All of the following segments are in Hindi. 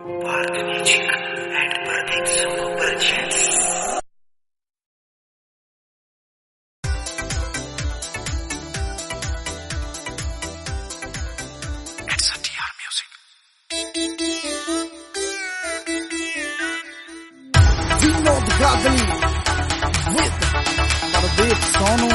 Vinod Gadli with Pardeep Sonu.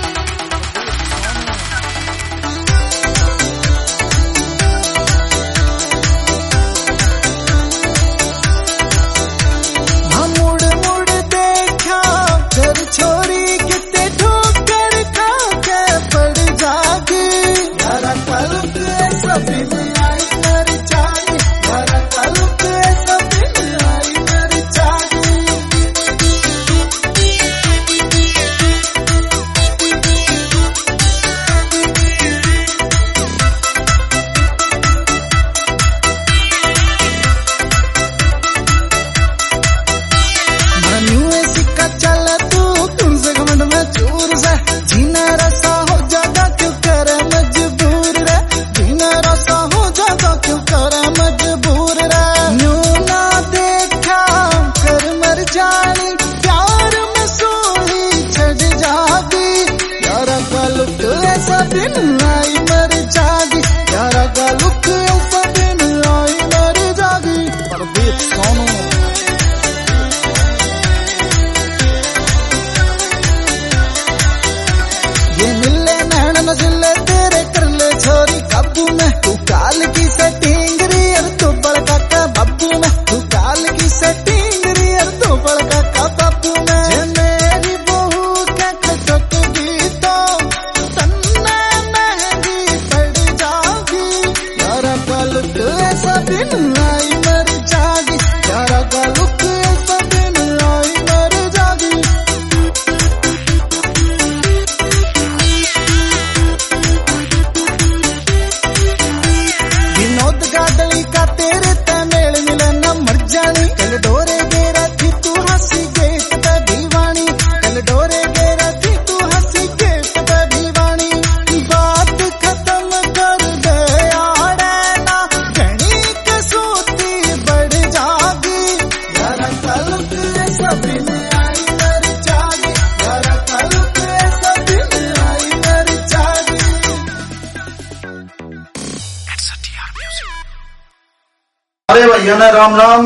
अरे भैया ना राम राम,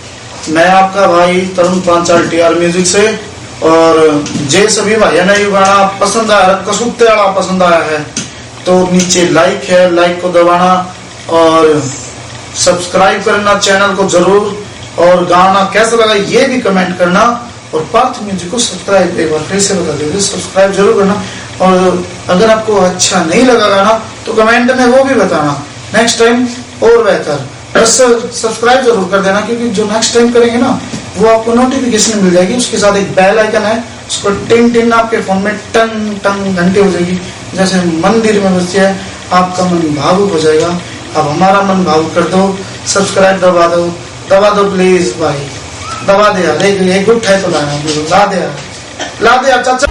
मैं आपका भाई तरुण पांचाल टीआर म्यूजिक से। और जे सभी भैया ने ये गाना पसंद आया, कसूते वाला पसंद आया है तो नीचे लाइक है, लाइक को दबाना और सब्सक्राइब करना चैनल को जरूर। और गाना कैसा लगा ये भी कमेंट करना। और पार्थ म्यूजिक को सब्सक्राइब एक बार फिर से बता दीजिए, सब्सक्राइब जरूर करना। और अगर आपको अच्छा नहीं लगा गाना तो कमेंट में वो भी बताना, नेक्स्ट टाइम और बेहतर। बस सब्सक्राइब जरूर कर देना, क्योंकि जो नेक्स्ट टाइम करेंगे ना वो आपको नोटिफिकेशन मिल जाएगी। उसके साथ एक बेल आइकन है, उसको टिंग टिंग आपके फोन में टंग टंग घंटी हो जाएगी, जैसे मंदिर में बजती है। आपका मन भावुक हो जाएगा। अब हमारा मन भावुक कर दो, सब्सक्राइब दबा दो प्लीज भाई, दबा दे यार। एक गुट है तो ला दे यार, ला दे यार चाचा।